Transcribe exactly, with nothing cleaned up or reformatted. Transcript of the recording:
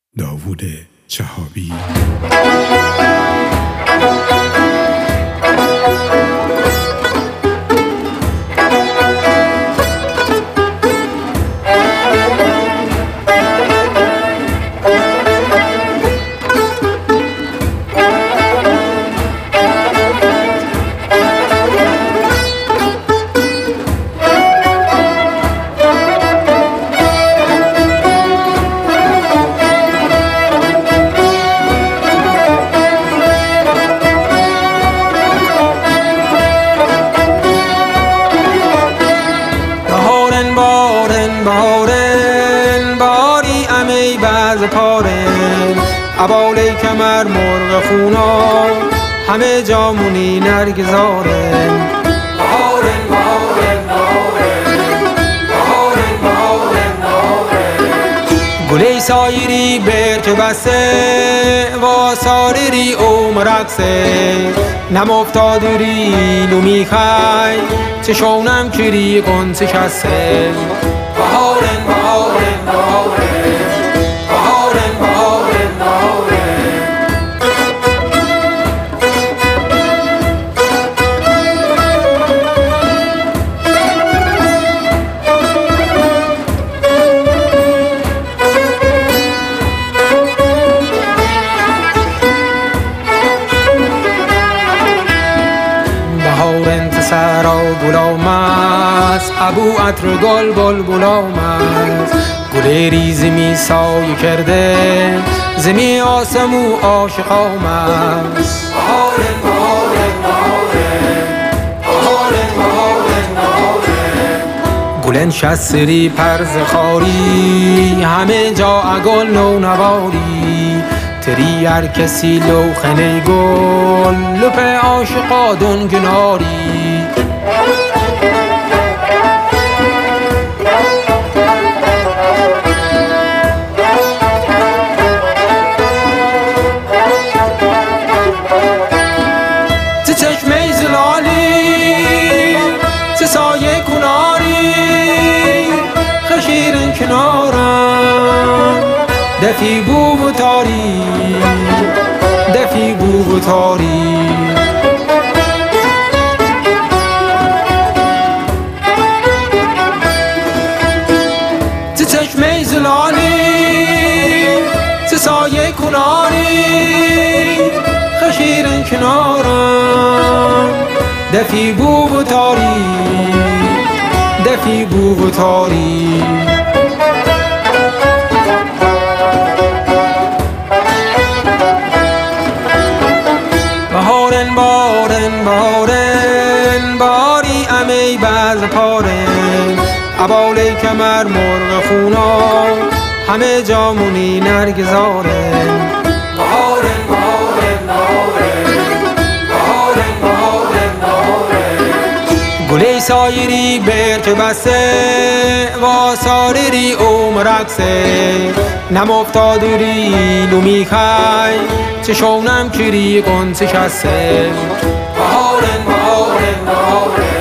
داوود چهابی. بارن باری امی بعض پارن عباله کمر مرغ خونا همه جامونی نرگزارن بارن بارن بارن بارن بارن بارن گلی سایری برک بسته و ساریری او مرقصه نم افتادری لو میخای چشونم کری قنچه کسه بهارن بهارن بهارن بهارن بهارن بهارن بهارن تسرا گلامست ابو عطر گل بل گلامست گل ریزی می سایه کرده زمی آسمو عاشق آمست بهارن بهارن بهارن بهارن بهارن بهارن گلن شسری پرز خاری همه جا گل نو نواری تری هر کسی لوخنه گل لپ عاشقا دنگناری چشمه زلالی چه سایه کناری خشیرن کنارم دفی بو و تاری دفی بو و تاری چه چشمه زلالی چه سایه کناری خشیرن کنارم دفی بو و تاری دفی بو و تاری بهارن بارن بارن باری امی بعض پارن عباله کمر مرغ خونا همه جامونی نرگزارن بهارن بارن بارن بهارن بهارن بهارن گلی سایری برک بسته و ساریری او مرقصه نم افتادری لو میخای چشونم کری قنچه کسه بهارن بهارن بهارن